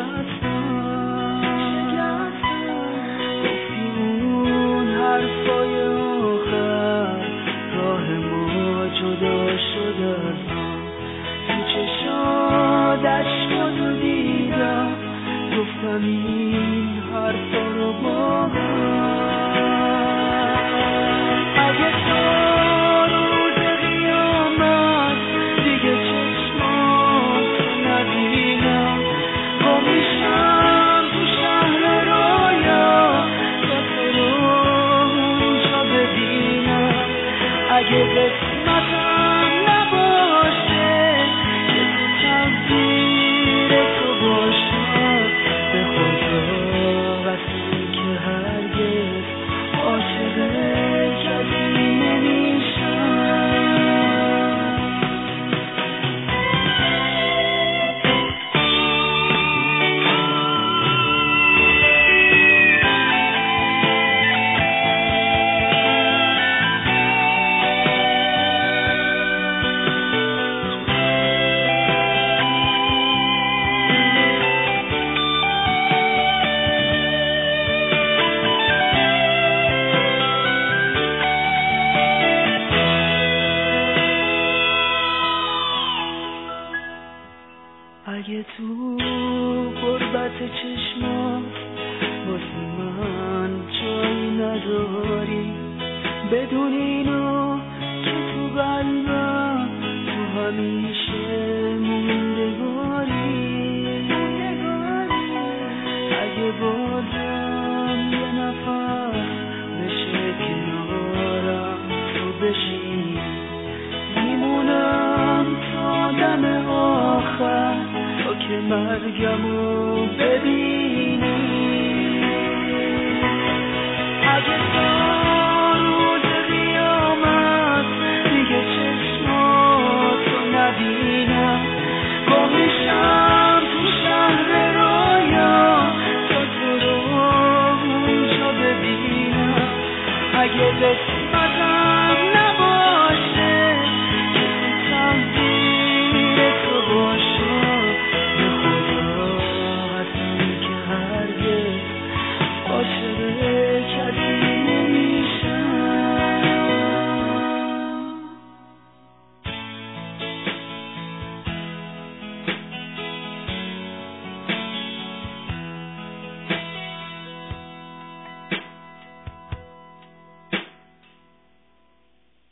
گفتی اون حرفای آخر راه ما جدا شد از هم، تو چشات عشقاتو دیدم، گفتم این حرفا رو با هم. اگه تو روز قیامت دیگه چشماتو نبینم، با میشم تو شهر رویا تا تو رو اونجا ببینم. اگه قسمتم نباشه که تو تقدیر تو باشم، به خدا قسم که هرگز عاشق کسی نمیشم. اگه تو غربت چشمات واسه من جایی نداری، بدون اینو که تو قلبم تو همیشه موندگاری. اگه بازم یه نفس بشه کنارم تو بشی، میمونم تا دم آخر تا که مرگمو ببینی. اگه